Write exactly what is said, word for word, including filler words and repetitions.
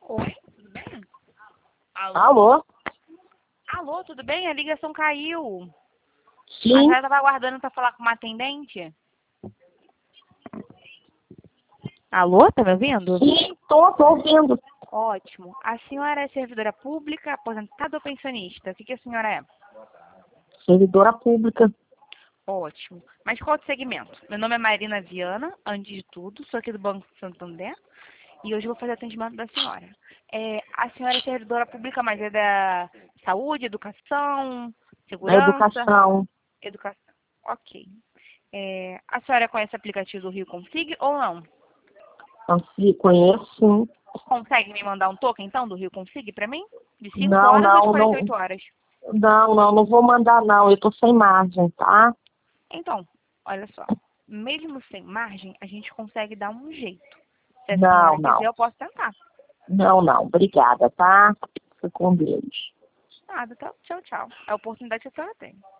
Oi, tudo bem? Alô? Alô? Alô, tudo bem? A ligação caiu. A Sim, senhora estava aguardando para falar com uma atendente? Alô, tá me ouvindo? sim, tô, tô ouvindo. Ótimo. A senhora é servidora pública, aposentada ou pensionista? O que, que a senhora é? Servidora pública. Ótimo. Mas qual o segmento? Meu nome é Marina Viana, antes de tudo, sou aqui do Banco Santander e hoje eu vou fazer atendimento da senhora. É, a senhora é servidora pública, mas é da saúde, educação, Da segurança? educação. Educação. Ok. É, a senhora conhece o aplicativo do Rio Config ou não? Assim, conheço, sim. Consegue me mandar um token, então, do Rio Config para mim? De cinco Não, horas a de não, quarenta e não. oito horas. Não, não, não vou mandar, não. Eu tô sem margem, tá? Então, olha só. Mesmo sem margem, a gente consegue dar um jeito. Se a Não, senhora quiser, não. eu posso tentar. Não, não. Obrigada, tá? Fica com Deus. Nada, tá? Tchau, tchau. É a oportunidade que a senhora tem.